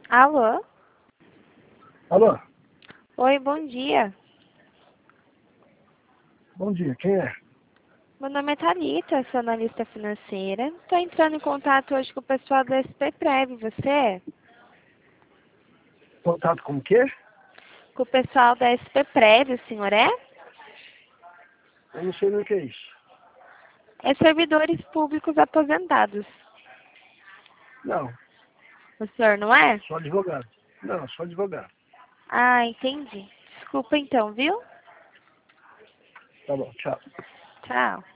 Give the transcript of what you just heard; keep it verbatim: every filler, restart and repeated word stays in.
Alô? Alô? Oi, bom dia. Bom dia, quem é? Meu nome é Thalita, sou analista financeira. Estou entrando em contato hoje com o pessoal da S P Prev, você é? Contato com o quê? Com o pessoal da S P Prev, o senhor é? Eu não sei nem o que é isso. É servidores públicos aposentados. Não, O senhor não é? sou advogado. Não, sou advogado. Ah, entendi. Desculpa então, viu? Tá bom, tchau. Tchau.